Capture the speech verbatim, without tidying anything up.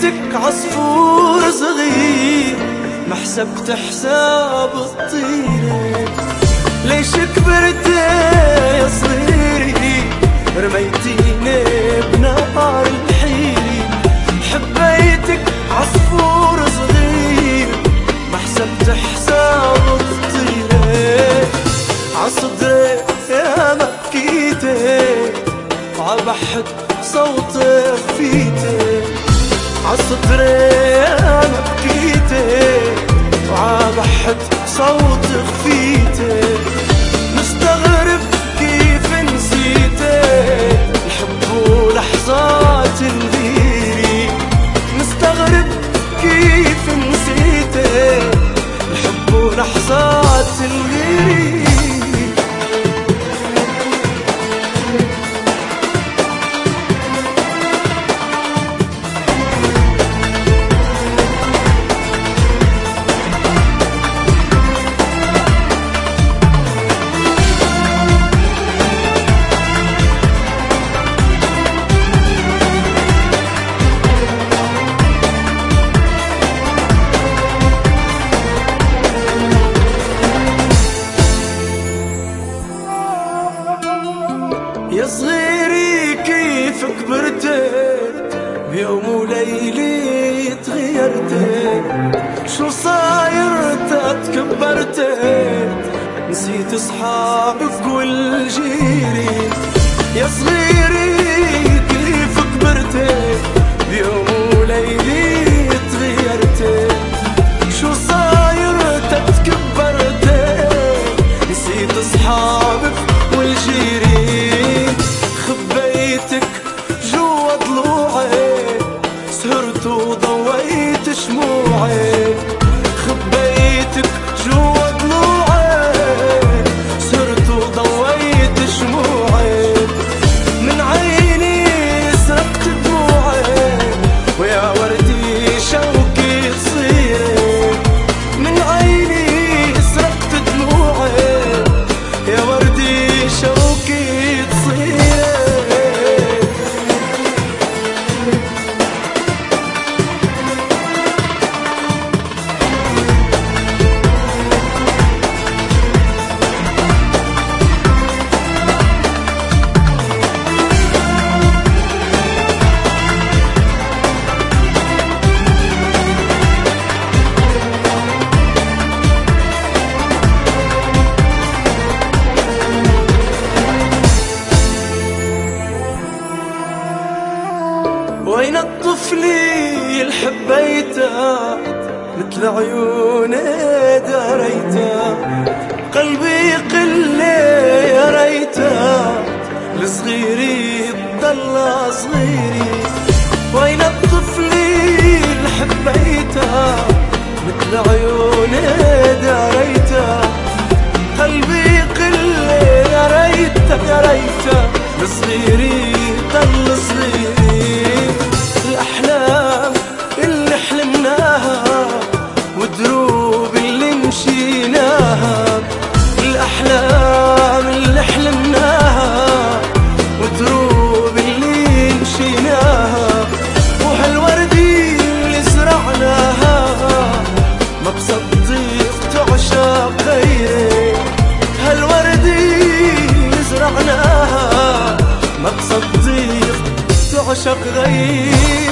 حبيتك عصفور صغير ما حسبت حساب الطيرة. ليش كبرت يا صغيري رميتيني بنار الحيرة. حبيتك عصفور صغير ما حسبت حساب الطيرة. عصدري يا مكيتي وعبحت صوتي خفيتي. عصدري يا مكيتي وعبحت صوتي خفيتي. مستغرب كيف نسيتي الحب ولحظات الغيري. مستغرب كيف نسيتي الحب ولحظات الغيري. يا صغيري كيف كبرتت بيوم وليلة تغيرتت. شو صاير تكبرتت نسيت اصحابك والجيري. يا صغيري كيف كبرتت بيوم وليلة تغيرتت. شو صاير تكبرتت نسيت اصحابك والجيري. خبيتك جوا ضلوعي سهرت وضويت شموعي. خبيتك جوا ضلوعي سهرت وضويت شموعي. من عيني سرقت دموعي ويا وردي شوقي تصيري. من عيني سرقت دموعي يا وردي شوقي تصيري. وين الطفل اللي حبيته مثل عيوني دريته. قلبي قل يا ريته لصغيري ضل صغيري. وين الطفل اللي حبيته مثل عيوني دريته. قلبي قل يا ريته يا ريته لصغيري ضل صغيري. الأحلام اللي حلمناها والدروب اللي مشيناها. الأحلام اللي حلمناها والدروب اللي مشيناها. وهالوردي اللي زرعناها ما بصدق تعشق غيري. هالوردي اللي زرعناها ما بصدق تعشق غيري.